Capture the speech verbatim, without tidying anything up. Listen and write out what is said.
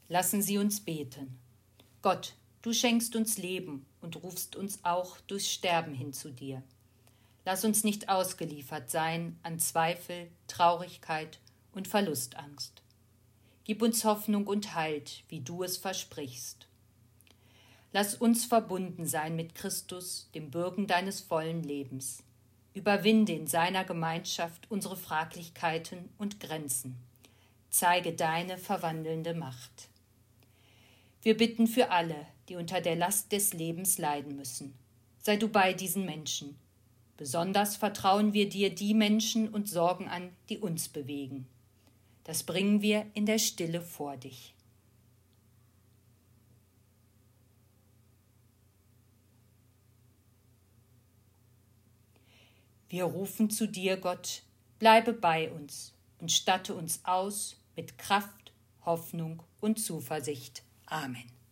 Lassen Sie uns beten. Gott, du schenkst uns Leben und rufst uns auch durchs Sterben hin zu dir. Lass uns nicht ausgeliefert sein an Zweifel, Traurigkeit und Verlustangst. Gib uns Hoffnung und Halt, wie du es versprichst. Lass uns verbunden sein mit Christus, dem Bürgen deines vollen Lebens. Überwinde in seiner Gemeinschaft unsere Fraglichkeiten und Grenzen. Zeige deine verwandelnde Macht. Wir bitten für alle, die unter der Last des Lebens leiden müssen. Sei du bei diesen Menschen. Besonders vertrauen wir dir die Menschen und Sorgen an, die uns bewegen. Das bringen wir in der Stille vor dich. Wir rufen zu dir, Gott, bleibe bei uns und statte uns aus mit Kraft, Hoffnung und Zuversicht. Amen.